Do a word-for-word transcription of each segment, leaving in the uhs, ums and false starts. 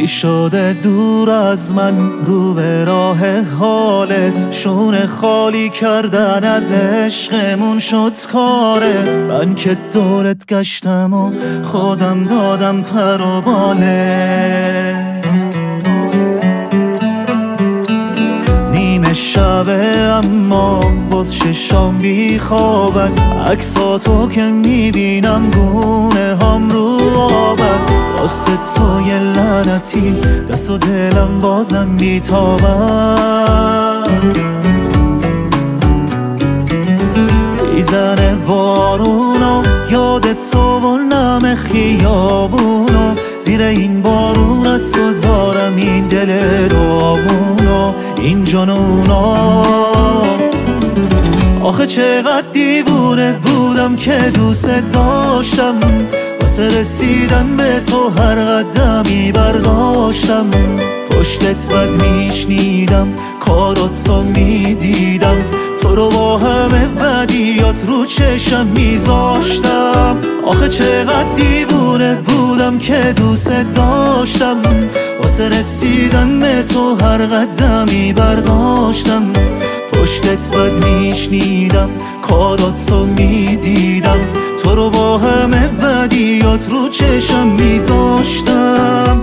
چی شده دور از من رو به راه حالت؟ شونه خالی کردن از عشقمون شد کارت. من که دورت گشتم و خودم دادم پر و بالت. نیمه شبه اما باز ششام بی خوابن، عکساتو که میبینم گونه هم رو آبن. واسه تو یه لعنتی دست و دلم بازم بیتابن. میزنه بارونو یادت تو و نم خیابونو، زیر این بارون از تو دارم این دل داغونو، این جنونو. آخه چقدر دیوونه بودم که دوست داشتم، واسه رسیدن به تو هر قدمی برداشتم. پشتت بد میشنیدم کاراتو میدیدم، تو رو با همه بدیات رو چشم میذاشتم. آخه چقدر دیوونه بودم که دوست داشتم، واسه رسیدن به تو هر قدمی برداشتم. پشتت بد میشنیدم کاراتو میدیدم، تو رو با همه بدیات رو چشم میذاشتم.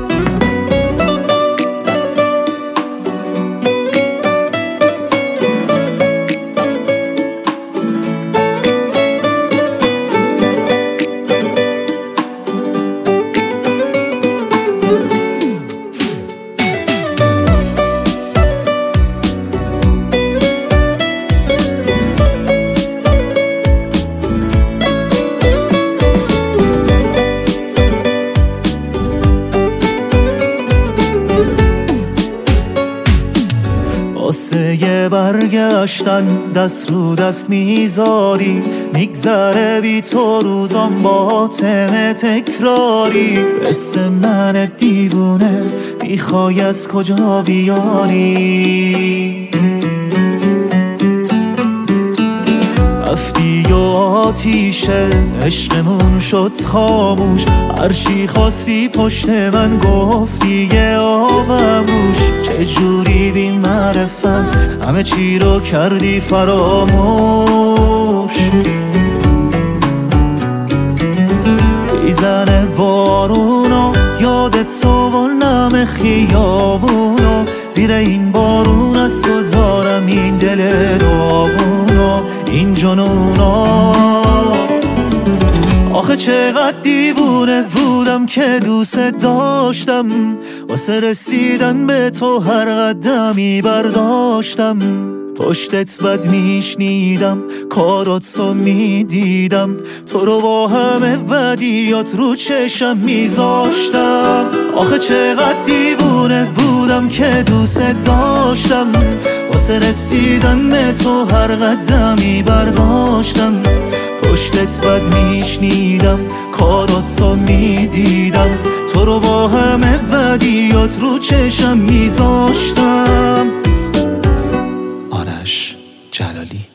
واسه یه برگشتن دست رو دست میذاری، میگذره بی تو روزام با حاتم تکراری. مثل من دیوونه میخوای از کجا بیاری؟ رفتی و آتیشه عشقمون شد خاموش، هرچی خواستی پشت من گفتی یه آغموش. چجوری بی معرفت همه چی رو کردی فراموش؟ میزنه بارونو یادت تو و نم خیابونو، زیر این بارون از تو دارم این دل داغونو، این جنونو. آخه چقدر دیوونه بودم که دوست داشتم، واسه رسیدن به تو هر قدمی برداشتم. پشتت بد میشنیدم کاراتو میدیدم، تو رو با همه بدیات رو چشم میذاشتم. آخه چقدر دیوونه بودم که دوست داشتم، واسه رسیدن به تو هر قدمی برداشتم. پشتت بد میشنیدم کاراتو میدیدم، تو رو با همه بدیات رو چشم میذاشتم. آرش جلالی.